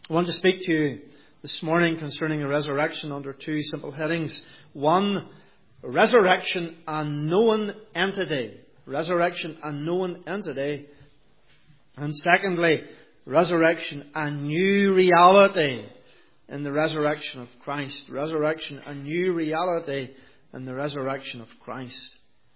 I want to speak to you this morning concerning the resurrection under two simple headings. One, resurrection, a known entity. Resurrection, a known entity. And secondly, resurrection, a new reality in the resurrection of Christ. Resurrection, a new reality in the resurrection of Christ.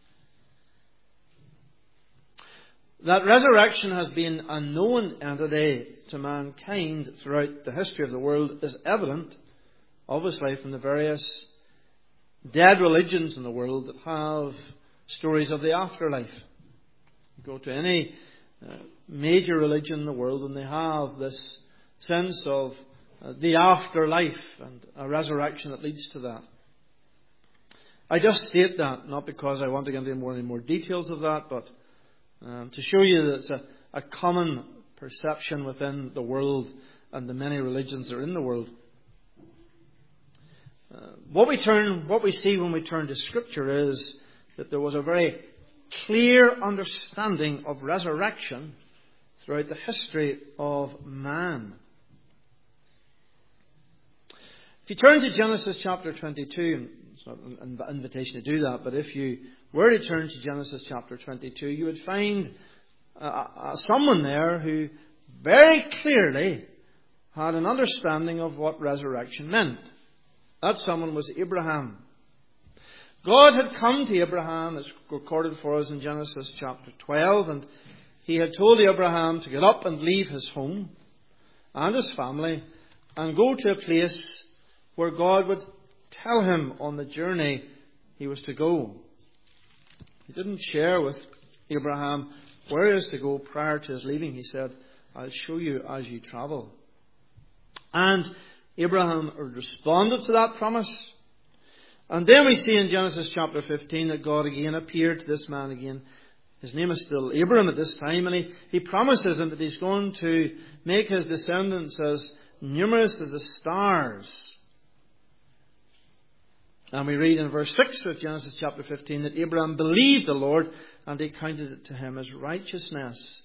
That resurrection has been a known entity to mankind throughout the history of the world is evident, obviously, from the various dead religions in the world that have stories of the afterlife. You go to any major religion in the world and they have this sense of the afterlife and a resurrection that leads to that. I just state that, not because I want to get into any more details of that, but to show you that it's a common perception within the world and the many religions that are in the world. What we see when we turn to Scripture is that there was a very clear understanding of resurrection throughout the history of man. If you turn to Genesis chapter 22, it's not an invitation to do that, but if you were to turn to Genesis chapter 22, you would find someone there who very clearly had an understanding of what resurrection meant. That someone was Abraham. God had come to Abraham, as recorded for us in Genesis chapter 12, and he had told Abraham to get up and leave his home and his family and go to a place where God would tell him on the journey he was to go. He didn't share with Abraham where he was to go prior to his leaving. He said, I'll show you as you travel. And Abraham responded to that promise. And then we see in Genesis chapter 15 that God again appeared to this man again. His name is still Abram at this time, and he promises him that he's going to make his descendants as numerous as the stars. And we read in verse 6 of Genesis chapter 15 that Abraham believed the Lord and he counted it to him as righteousness.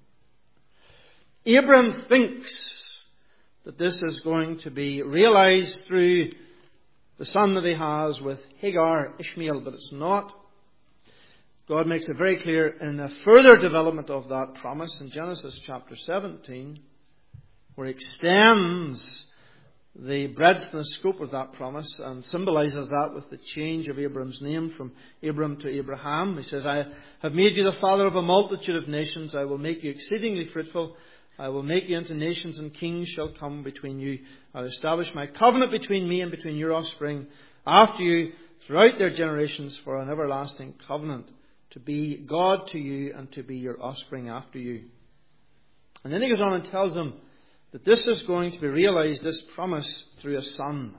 Abraham thinks that this is going to be realized through the son that he has with Hagar, Ishmael, but it's not. God makes it very clear in the further development of that promise in Genesis chapter 17, where he extends the breadth and the scope of that promise and symbolizes that with the change of Abram's name from Abram to Abraham. He says, I have made you the father of a multitude of nations. I will make you exceedingly fruitful. I will make you into nations, and kings shall come between you. I'll establish my covenant between me and between your offspring after you throughout their generations for an everlasting covenant, to be God to you and to be your offspring after you. And then he goes on and tells them that this is going to be realized, this promise, through a son.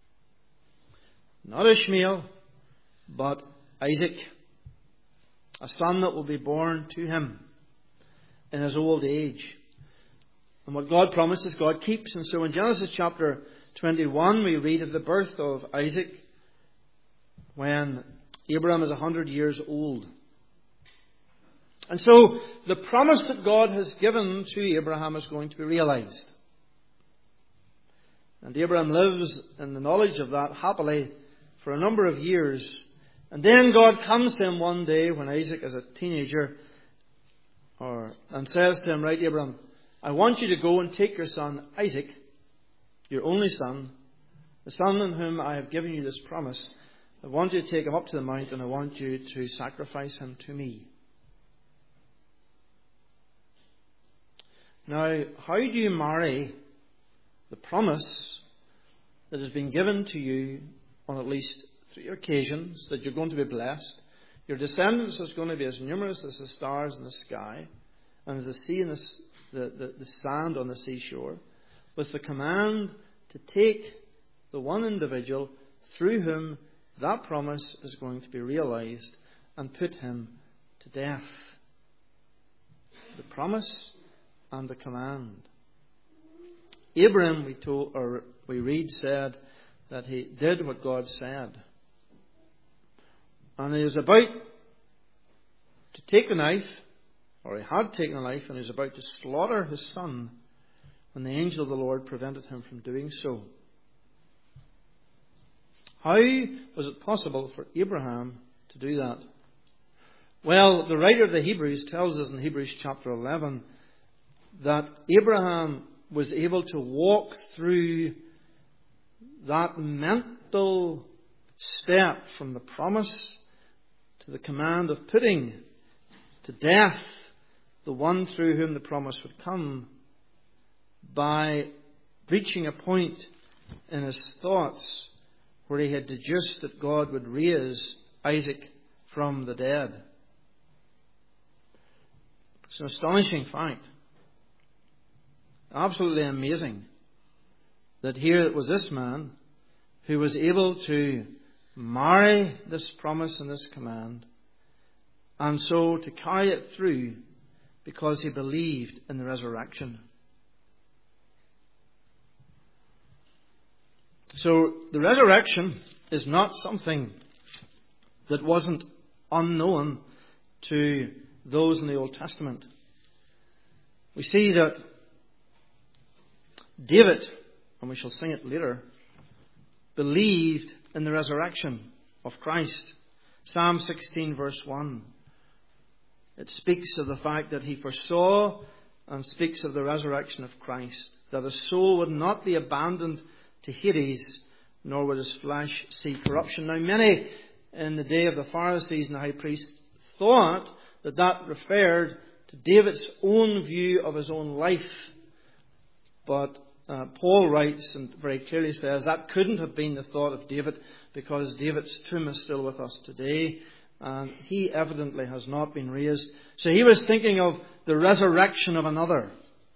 Not Ishmael, but Isaac. A son that will be born to him in his old age. And what God promises, God keeps. And so in Genesis chapter 21, we read of the birth of Isaac when Abraham is 100 years old. And so the promise that God has given to Abraham is going to be realized. And Abraham lives in the knowledge of that happily for a number of years. And then God comes to him one day when Isaac is a teenager and says to him, right, Abraham, I want you to go and take your son Isaac, your only son, the son in whom I have given you this promise. I want you to take him up to the mount and I want you to sacrifice him to me. Now, how do you marry the promise that has been given to you on at least 3 occasions that you're going to be blessed? Your descendants is going to be as numerous as the stars in the sky and as the sea and the sand on the seashore, with the command to take the one individual through whom that promise is going to be realized and put him to death. The promise and the command. Abraham, we read, said that he did what God said. And he was about to take the knife, or he had taken a knife, and he was about to slaughter his son, and the angel of the Lord prevented him from doing so. How was it possible for Abraham to do that? Well, the writer of the Hebrews tells us in Hebrews chapter 11 that Abraham was able to walk through that mental step from the promise to the command of putting to death the one through whom the promise would come by reaching a point in his thoughts where he had deduced that God would raise Isaac from the dead. It's an astonishing fact. Absolutely amazing that here it was this man who was able to marry this promise and this command, and so to carry it through because he believed in the resurrection. So the resurrection is not something that wasn't unknown to those in the Old Testament. We see that David, and we shall sing it later, believed in the resurrection of Christ. Psalm 16 verse 1. It speaks of the fact that he foresaw and speaks of the resurrection of Christ, that his soul would not be abandoned to Hades, nor would his flesh see corruption. Now, many in the day of the Pharisees and the high priests thought that that referred to David's own view of his own life. But Paul writes and very clearly says that couldn't have been the thought of David, because David's tomb is still with us today, and he evidently has not been raised. So he was thinking of the resurrection of another.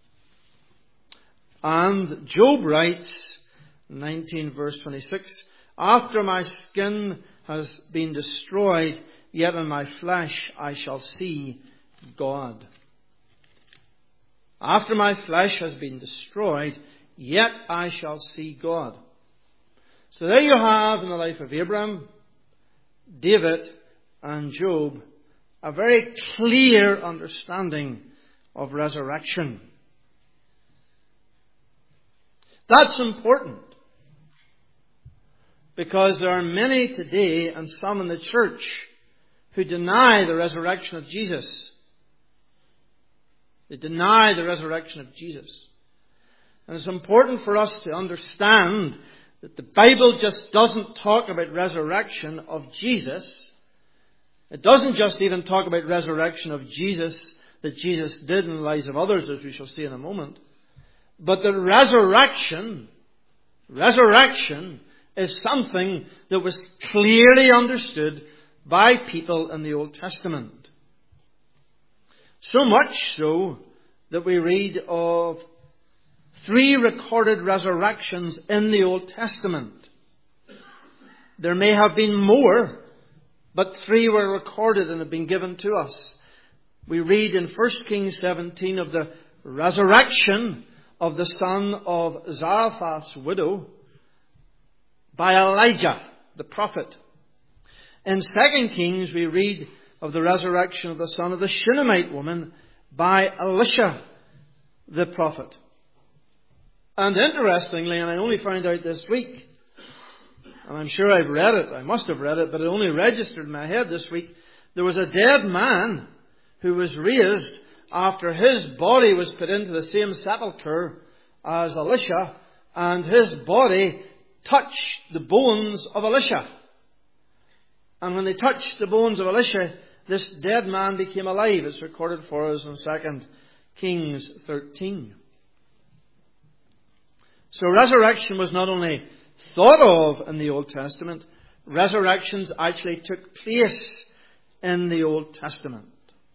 And Job writes, 19 verse 26, after my skin has been destroyed, yet in my flesh I shall see God. After my flesh has been destroyed, yet I shall see God. So there you have in the life of Abraham, David, and Job a very clear understanding of resurrection. That's important, because there are many today, and some in the church, who deny the resurrection of Jesus. They deny the resurrection of Jesus. And it's important for us to understand that the Bible just doesn't talk about resurrection of Jesus. It doesn't just even talk about resurrection of Jesus that Jesus did in the lives of others, as we shall see in a moment. But the resurrection is something that was clearly understood by people in the Old Testament. So much so that we read of 3 recorded resurrections in the Old Testament. There may have been more, but 3 were recorded and have been given to us. We read in 1 Kings 17 of the resurrection of the son of Zarephath's widow by Elijah, the prophet. In 2 Kings we read of the resurrection of the son of the Shunammite woman by Elisha, the prophet. And interestingly, and I only found out this week, and I'm sure I've read it, I must have read it, but it only registered in my head this week, there was a dead man who was raised after his body was put into the same sepulchre as Elisha, and his body touched the bones of Elisha. And when they touched the bones of Elisha, this dead man became alive. It's recorded for us in 2 Kings 13. So resurrection was not only thought of in the Old Testament, resurrections actually took place in the Old Testament.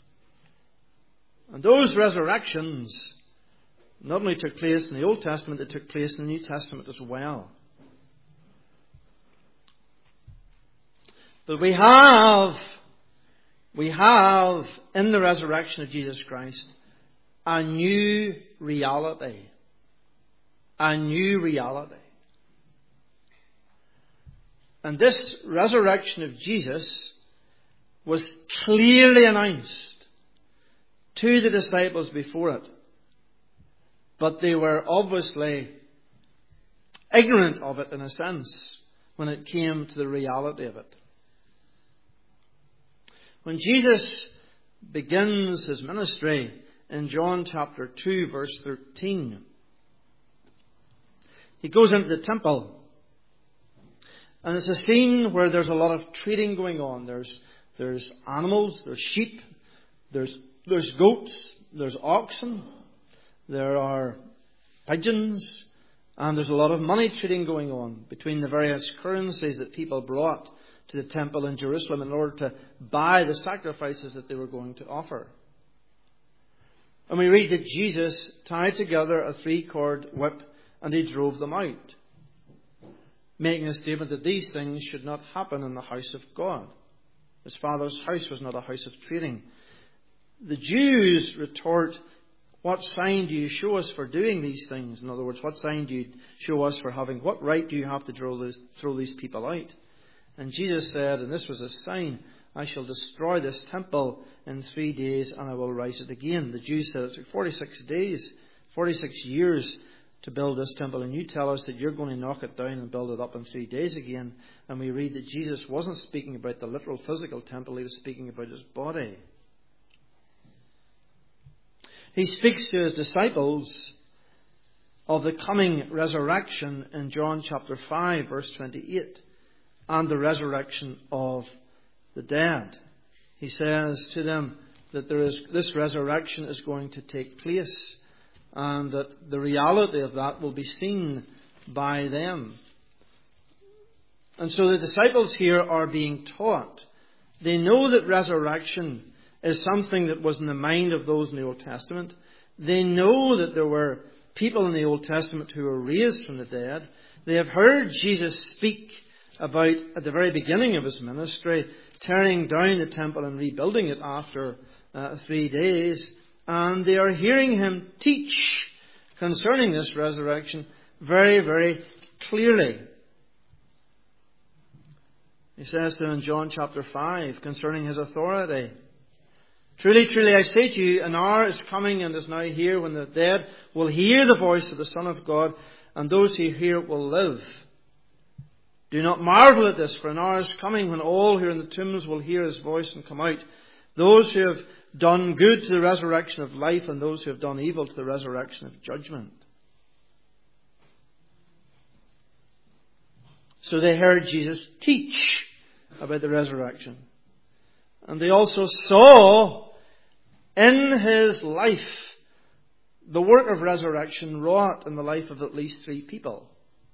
And those resurrections not only took place in the Old Testament, they took place in the New Testament as well. But we have in the resurrection of Jesus Christ a new reality. A new reality. And this resurrection of Jesus was clearly announced to the disciples before it. But they were obviously ignorant of it in a sense when it came to the reality of it. When Jesus begins his ministry in John chapter 2 verse 13, he goes into the temple. And it's a scene where there's a lot of trading going on. There's animals, there's sheep, there's goats, there's oxen, there are pigeons, and there's a lot of money trading going on between the various currencies that people brought to the temple in Jerusalem in order to buy the sacrifices that they were going to offer. And we read that Jesus tied together a 3-cord whip and he drove them out, making a statement that these things should not happen in the house of God. His Father's house was not a house of trading. The Jews retort, what sign do you show us for doing these things? In other words, what sign do you show us for having, what right do you have to throw these people out? And Jesus said, and this was a sign, I shall destroy this temple in 3 days and I will rise it again. The Jews said it took 46 days, 46 years to build this temple, and you tell us that you're going to knock it down and build it up in 3 days again. And we read that Jesus wasn't speaking about the literal physical temple, he was speaking about his body. He speaks to his disciples of the coming resurrection in John chapter 5 verse 28 and the resurrection of the dead. He says to them that this resurrection is going to take place, and that the reality of that will be seen by them. And so the disciples here are being taught. They know that resurrection is something that was in the mind of those in the Old Testament. They know that there were people in the Old Testament who were raised from the dead. They have heard Jesus speak about, at the very beginning of his ministry, tearing down the temple and rebuilding it after 3 days. And they are hearing him teach concerning this resurrection very, very clearly. He says to them in John chapter 5 concerning his authority, truly, truly, I say to you, an hour is coming and is now here when the dead will hear the voice of the Son of God, and those who hear it will live. Do not marvel at this, for an hour is coming when all who are in the tombs will hear his voice and come out. Those who have done good to the resurrection of life, and those who have done evil to the resurrection of judgment. So they heard Jesus teach about the resurrection. And they also saw in his life the work of resurrection wrought in the life of at least 3 people.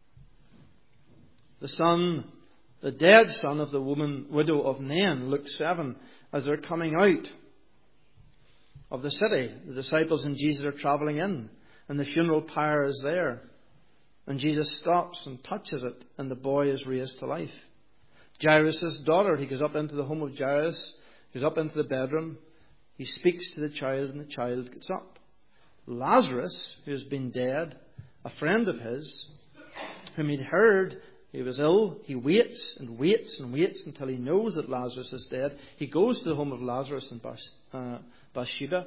The dead son of the widow of Nain, Luke 7, as they're coming out of the city. The disciples and Jesus are travelling in, and the funeral pyre is there. And Jesus stops and touches it, and the boy is raised to life. Jairus' daughter, he goes up into the home of Jairus, goes up into the bedroom, he speaks to the child, and the child gets up. Lazarus, who has been dead, a friend of his, whom he'd heard he was ill, he waits and waits and waits until he knows that Lazarus is dead. He goes to the home of Lazarus in Bathsheba,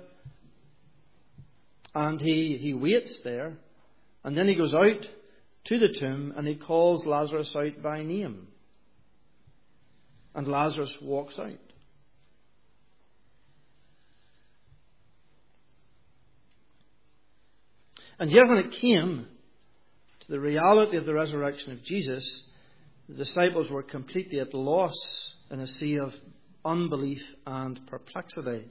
and he waits there, and then he goes out to the tomb and he calls Lazarus out by name. And Lazarus walks out. And yet when it came to the reality of the resurrection of Jesus, the disciples were completely at loss in a sea of unbelief and perplexity.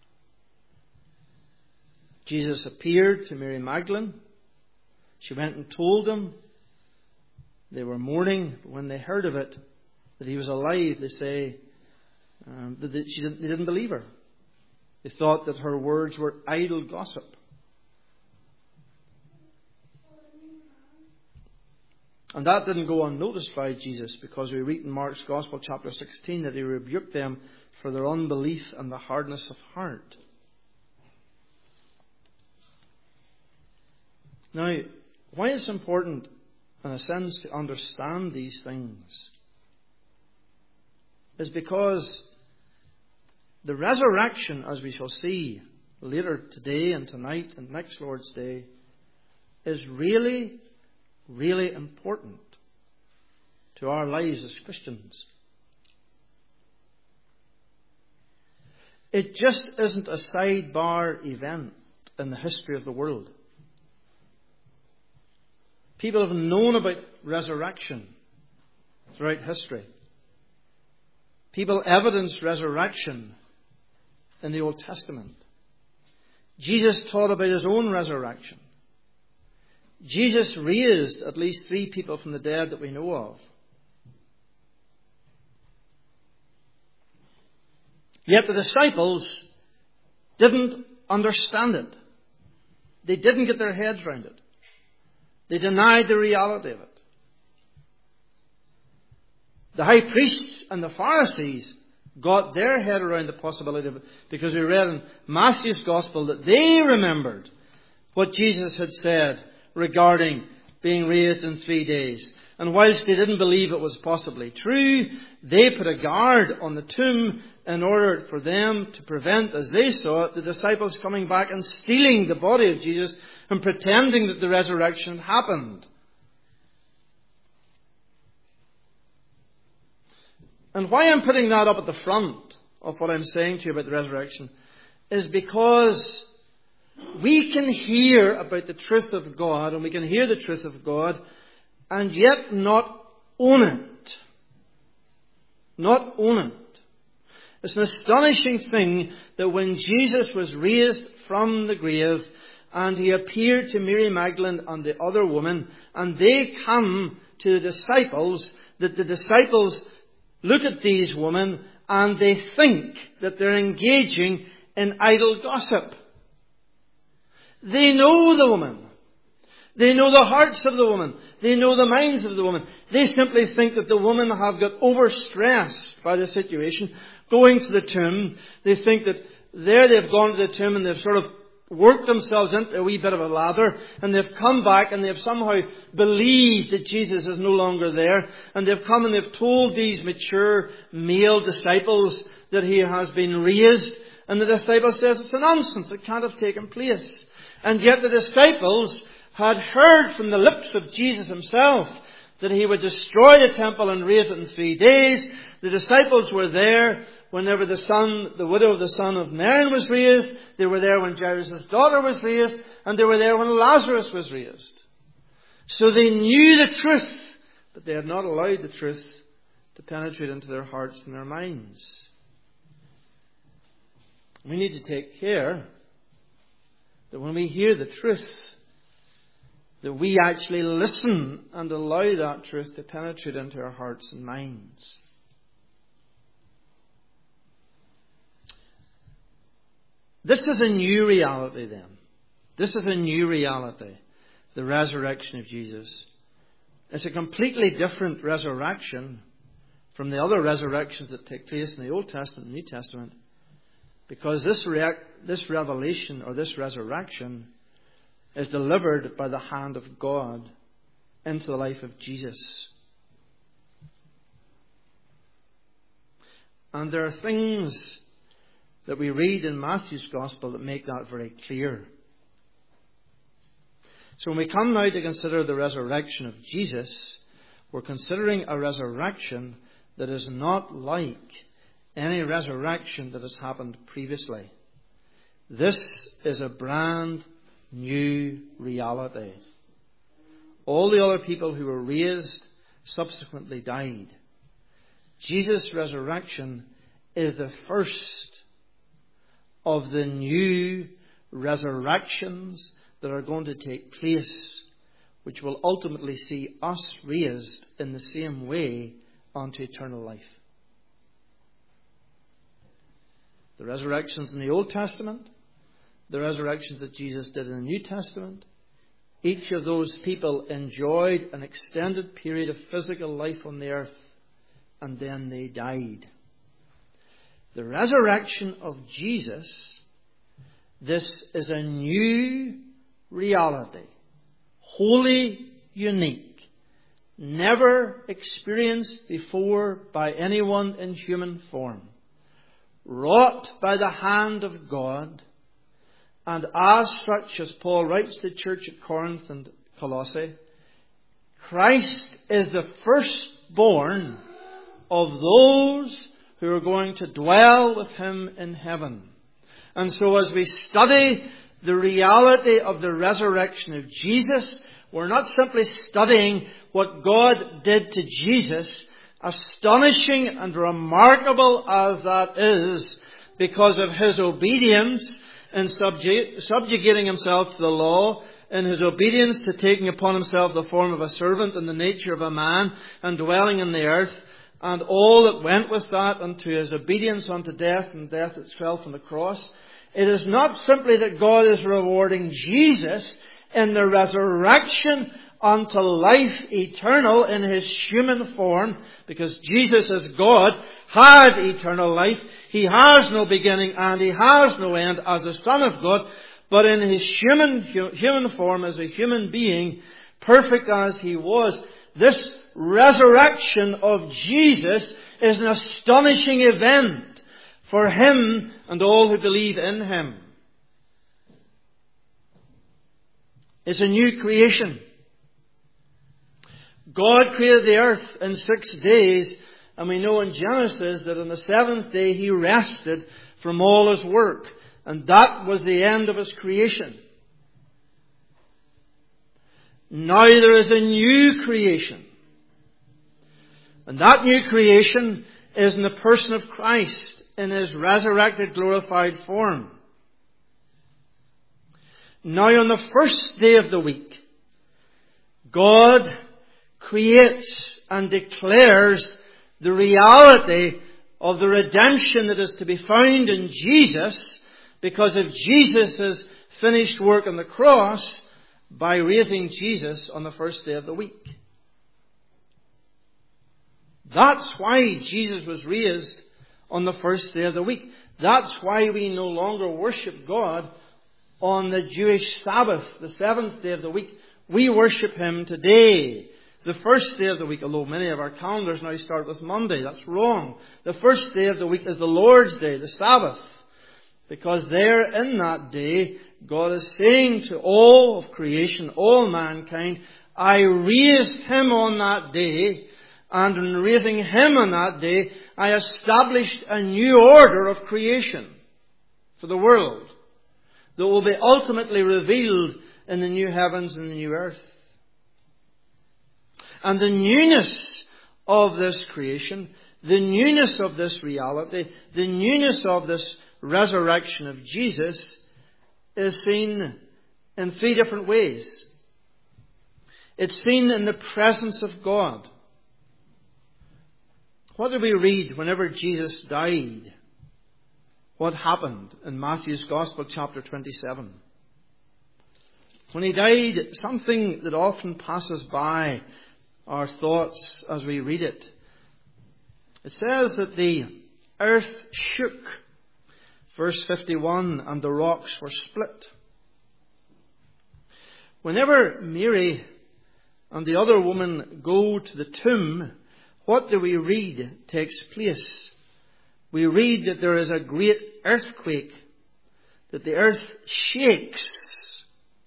Jesus appeared to Mary Magdalene. She went and told them. They were mourning, but when they heard of it, that he was alive, they say that they didn't believe her. They thought that her words were idle gossip. And that didn't go unnoticed by Jesus, because we read in Mark's Gospel chapter 16 that he rebuked them for their unbelief and the hardness of heart. Now, why it's important, in a sense, to understand these things is because the resurrection, as we shall see later today and tonight and next Lord's Day, is really, really important to our lives as Christians. It just isn't a sidebar event in the history of the world. People have known about resurrection throughout history. People evidence resurrection in the Old Testament. Jesus taught about his own resurrection. Jesus raised at least 3 people from the dead that we know of. Yet the disciples didn't understand it. They didn't get their heads round it. They denied the reality of it. The high priests and the Pharisees got their head around the possibility of it, because we read in Matthew's Gospel that they remembered what Jesus had said regarding being raised in 3 days. And whilst they didn't believe it was possibly true, they put a guard on the tomb in order for them to prevent, as they saw it, the disciples coming back and stealing the body of Jesus and pretending that the resurrection happened. And why I'm putting that up at the front of what I'm saying to you about the resurrection is because we can hear about the truth of God, and we can hear the truth of God, and yet not own it. Not own it. It's an astonishing thing that when Jesus was raised from the grave and he appeared to Mary Magdalene and the other woman, and they come to the disciples, that the disciples look at these women and they think that they're engaging in idle gossip. They know the woman. They know the hearts of the woman. They know the minds of the woman. They simply think that the women have got overstressed by the situation. Going to the tomb, they think that there they've gone to the tomb and they've sort of worked themselves into a wee bit of a lather, and they've come back and they've somehow believed that Jesus is no longer there, and they've come and they've told these mature male disciples that he has been raised, and the disciple says it's a nonsense, it can't have taken place. And yet the disciples had heard from the lips of Jesus himself that he would destroy the temple and raise it in 3 days. The disciples were there whenever the widow of the son of Nain was raised. They were there when Jairus' daughter was raised. And they were there when Lazarus was raised. So they knew the truth, but they had not allowed the truth to penetrate into their hearts and their minds. We need to take care that when we hear the truth, that we actually listen and allow that truth to penetrate into our hearts and minds. This is a new reality then. This is a new reality, the resurrection of Jesus. It's a completely different resurrection from the other resurrections that take place in the Old Testament and New Testament, because this revelation or this resurrection is delivered by the hand of God into the life of Jesus. And there are things that we read in Matthew's Gospel that make that very clear. So when we come now to consider the resurrection of Jesus, we're considering a resurrection that is not like any resurrection that has happened previously. This is a brand new reality. All the other people who were raised subsequently died. Jesus' resurrection is the first of the new resurrections that are going to take place, which will ultimately see us raised in the same way unto eternal life. The resurrections in the Old Testament, the resurrections that Jesus did in the New Testament, each of those people enjoyed an extended period of physical life on the earth, and then they died. The resurrection of Jesus, this is a new reality, wholly unique, never experienced before by anyone in human form, wrought by the hand of God, And as such, as Paul writes to the church at Corinth and Colossae, Christ is the firstborn of those who are going to dwell with Him in heaven. And so as we study the reality of the resurrection of Jesus, we're not simply studying what God did to Jesus, astonishing and remarkable as that is, because of His obedience in subjugating Himself to the law, in His obedience to taking upon Himself the form of a servant and the nature of a man, and dwelling in the earth, and all that went with that, unto His obedience unto death, and death itself on the cross. It is not simply that God is rewarding Jesus in the resurrection unto life eternal in His human form, because Jesus as God had eternal life. He has no beginning and He has no end as the Son of God, but in His human form as a human being, perfect as He was, this resurrection of Jesus is an astonishing event for Him and all who believe in Him. It's a new creation. God created the earth in 6 days, and we know in Genesis that on the seventh day He rested from all His work. And that was the end of His creation. Now there is a new creation. And that new creation is in the person of Christ in His resurrected, glorified form. Now on the first day of the week, God creates and declares the reality of the redemption that is to be found in Jesus, because of Jesus' finished work on the cross, by raising Jesus on the first day of the week. That's why Jesus was raised on the first day of the week. That's why we no longer worship God on the Jewish Sabbath, the seventh day of the week. We worship Him today, the first day of the week, although many of our calendars now start with Monday. That's wrong. The first day of the week is the Lord's Day, the Sabbath. Because there in that day, God is saying to all of creation, all mankind, I raised Him on that day, and in raising Him on that day, I established a new order of creation for the world that will be ultimately revealed in the new heavens and the new earth. And the newness of this creation, the newness of this reality, the newness of this resurrection of Jesus is seen in 3 different ways. It's seen in the presence of God. What do we read whenever Jesus died? What happened in Matthew's Gospel, chapter 27? When He died, something that often passes by our thoughts as we read it. It says that the earth shook, verse 51, and the rocks were split. Whenever Mary and the other woman go to the tomb, what do we read takes place? We read that there is a great earthquake, that the earth shakes.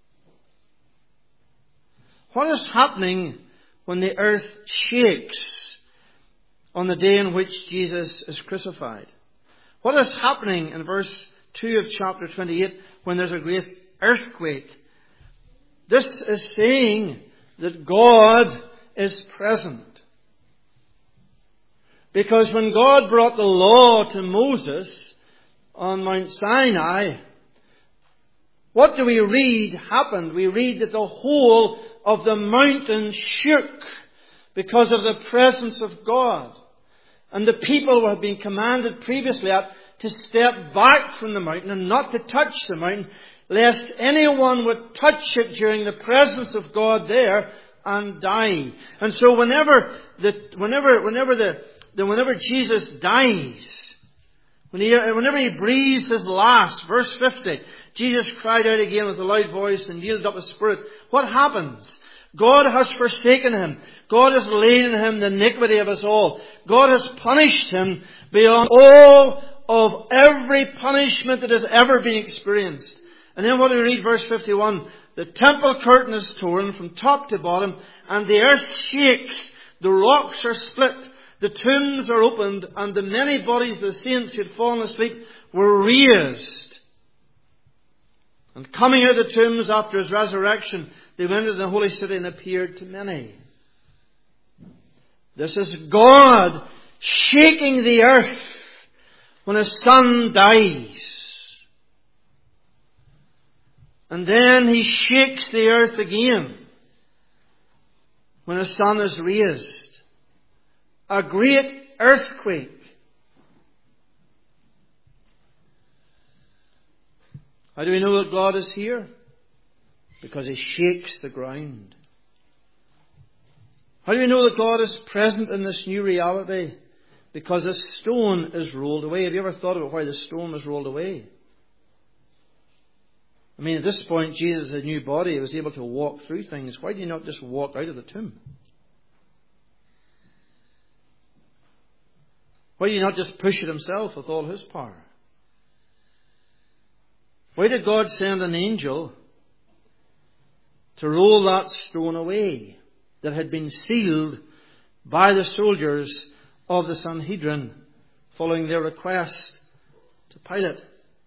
What is happening when the earth shakes on the day in which Jesus is crucified? What is happening in verse 2 of chapter 28 when there's a great earthquake? This is saying that God is present. Because when God brought the law to Moses on Mount Sinai, what do we read happened? We read that the whole of the mountain shook because of the presence of God. And the people had been commanded previously to step back from the mountain and not to touch the mountain, lest anyone would touch it during the presence of God there and die. And so whenever Jesus dies, whenever He breathes His last, verse 50, Jesus cried out again with a loud voice and yielded up His spirit. What happens? God has forsaken Him. God has laid in Him the iniquity of us all. God has punished Him beyond all of every punishment that has ever been experienced. And then what do we read? Verse 51. The temple curtain is torn from top to bottom, and the earth shakes, the rocks are split, the tombs are opened, and the many bodies of the saints who had fallen asleep were raised. And coming out of the tombs after his resurrection, they went into the holy city and appeared to many. This is God shaking the earth when his Son dies. And then he shakes the earth again when his Son is raised. A great earthquake. How do we know that God is here? Because he shakes the ground. How do we know that God is present in this new reality? Because a stone is rolled away. Have you ever thought about why the stone was rolled away? I mean, at this point, Jesus had a new body. He was able to walk through things. Why did he not just walk out of the tomb? Why did he not just push it himself with all his power? Why did God send an angel to roll that stone away that had been sealed by the soldiers of the Sanhedrin following their request to Pilate?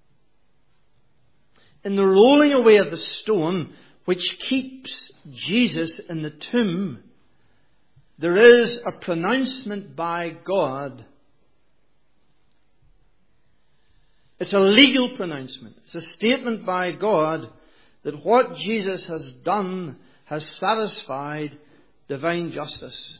In the rolling away of the stone which keeps Jesus in the tomb, there is a pronouncement by God. It's a legal pronouncement. It's a statement by God that what Jesus has done has satisfied divine justice.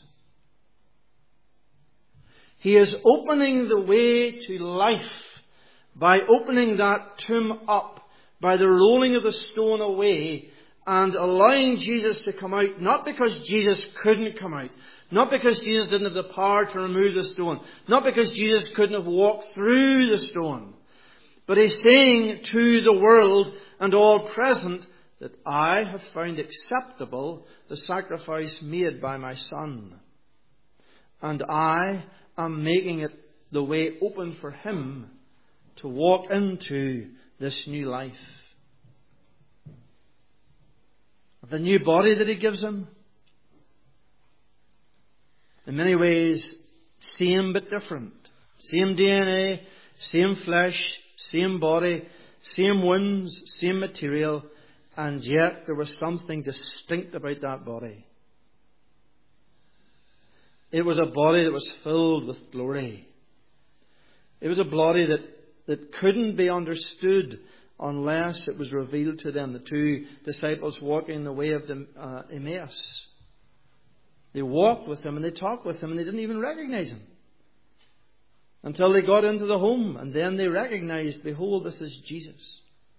He is opening the way to life by opening that tomb up, by the rolling of the stone away and allowing Jesus to come out, not because Jesus couldn't come out, not because Jesus didn't have the power to remove the stone, not because Jesus couldn't have walked through the stone, but he's saying to the world and all present that I have found acceptable the sacrifice made by my Son, and I am making it the way open for him to walk into this new life. The new body that he gives him, in many ways, same but different. Same DNA, same flesh, same body, same wounds, same material, and yet there was something distinct about that body. It was a body that was filled with glory. It was a body that couldn't be understood unless it was revealed to them. The two disciples walking the way of Emmaus. They walked with him and they talked with him and they didn't even recognize him until they got into the home, and then they recognized, behold, this is Jesus.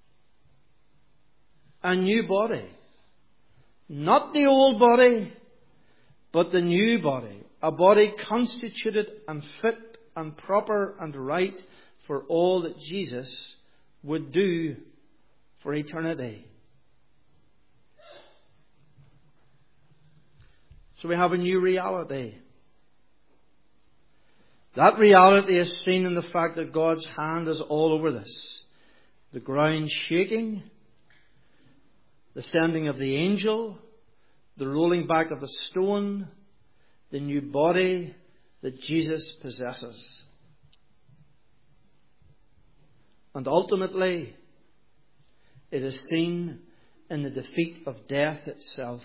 A new body. Not the old body, but the new body. A body constituted and fit and proper and right for all that Jesus would do for eternity. So we have a new reality. That reality is seen in the fact that God's hand is all over this. The ground shaking, the sending of the angel, the rolling back of the stone, the new body that Jesus possesses. And ultimately, it is seen in the defeat of death itself.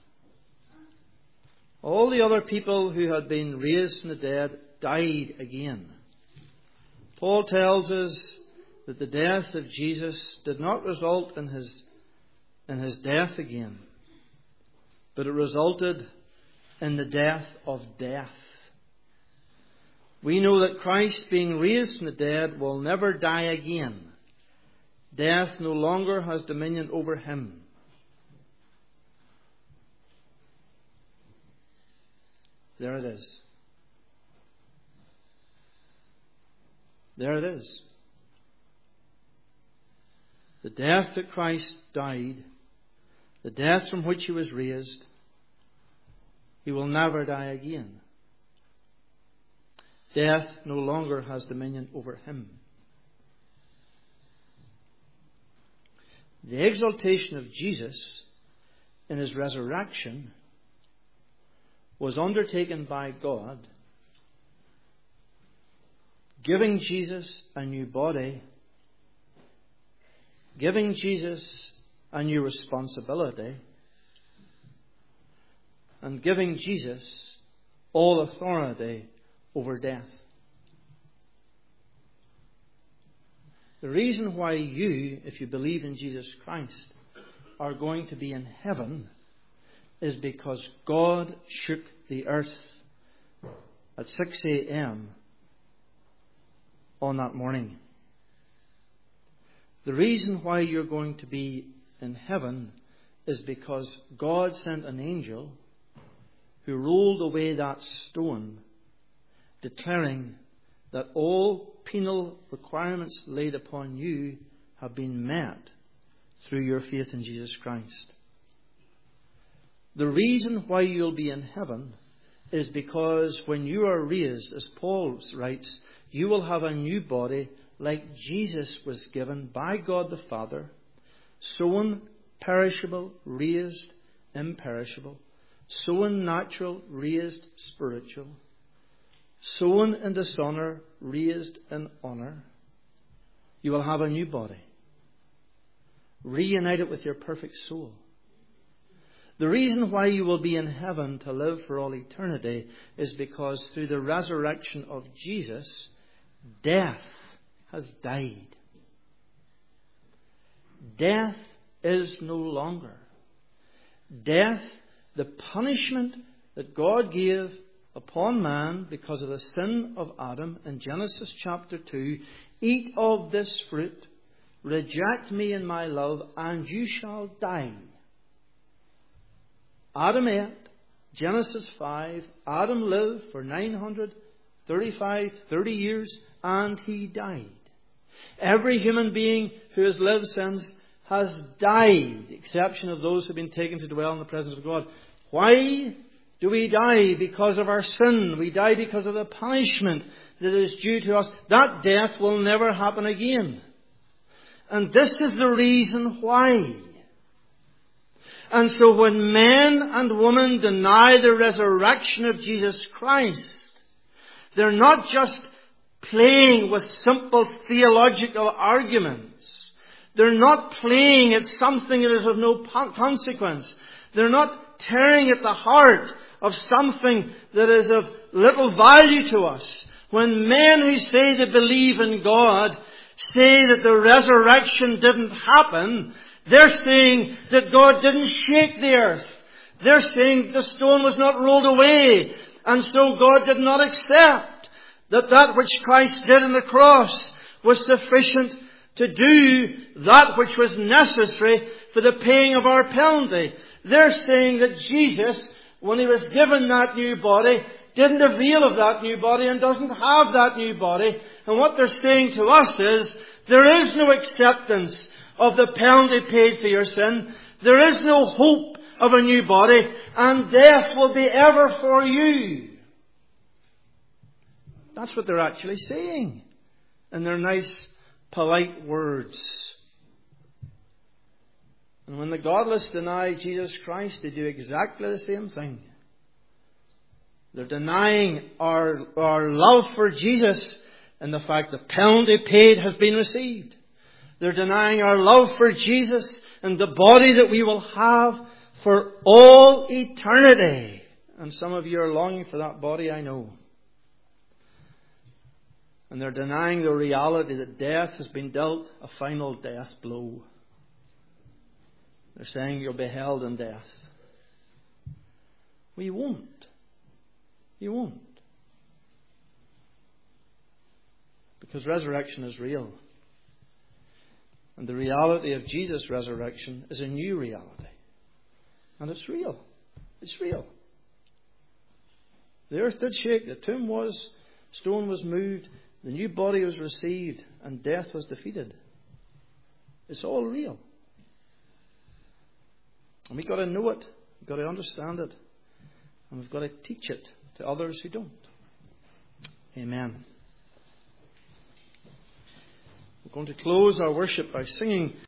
All the other people who had been raised from the dead died again. Paul tells us that the death of Jesus did not result in his death again, but it resulted in the death of death. We know that Christ, being raised from the dead, will never die again. Death no longer has dominion over him. There it is. There it is. The death that Christ died, the death from which he was raised, he will never die again. Death no longer has dominion over him. The exaltation of Jesus in His resurrection was undertaken by God, giving Jesus a new body, giving Jesus a new responsibility, and giving Jesus all authority over death. The reason why you, if you believe in Jesus Christ, are going to be in heaven is because God shook the earth at 6 a.m. on that morning. The reason why you're going to be in heaven is because God sent an angel who rolled away that stone, declaring that all penal requirements laid upon you have been met through your faith in Jesus Christ. The reason why you'll be in heaven is because when you are raised, as Paul writes, you will have a new body like Jesus was given by God the Father, sown perishable, raised imperishable, sown natural, raised spiritual, sown in dishonour, raised in honour. You will have a new body, reunited with your perfect soul. The reason why you will be in heaven to live for all eternity is because through the resurrection of Jesus, death has died. Death is no longer. Death, the punishment that God gave upon man because of the sin of Adam in Genesis chapter 2, eat of this fruit, reject me in my love, and you shall die. Adam ate, Genesis 5, Adam lived for 30 years, and he died. Every human being who has lived since has died, the exception of those who have been taken to dwell in the presence of God. Why do we die? Because of our sin. We die because of the punishment that is due to us. That death will never happen again. And this is the reason why. And so when men and women deny the resurrection of Jesus Christ, they're not just playing with simple theological arguments. They're not playing at something that is of no consequence. They're not tearing at the heart of something that is of little value to us. When men who say they believe in God say that the resurrection didn't happen, they're saying that God didn't shake the earth. They're saying the stone was not rolled away, and so God did not accept that which Christ did on the cross was sufficient to do that which was necessary for the paying of our penalty. They're saying that Jesus, when He was given that new body, didn't avail of that new body and doesn't have that new body. And what they're saying to us is, there is no acceptance of the penalty paid for your sin. There is no hope of a new body, and death will be ever for you. That's what they're actually saying in their nice, polite words. And when the godless deny Jesus Christ, they do exactly the same thing. They're denying our love for Jesus and the fact the penalty paid has been received. They're denying our love for Jesus and the body that we will have for all eternity. And some of you are longing for that body, I know. And they're denying the reality that death has been dealt a final death blow. They're saying you'll be held in death. Well, you won't. You won't. Because resurrection is real. And the reality of Jesus' resurrection is a new reality. And it's real. It's real. The earth did shake. The tomb was. Stone was moved. The new body was received. And death was defeated. It's all real. And we've got to know it. We've got to understand it. And we've got to teach it to others who don't. Amen. We're going to close our worship by singing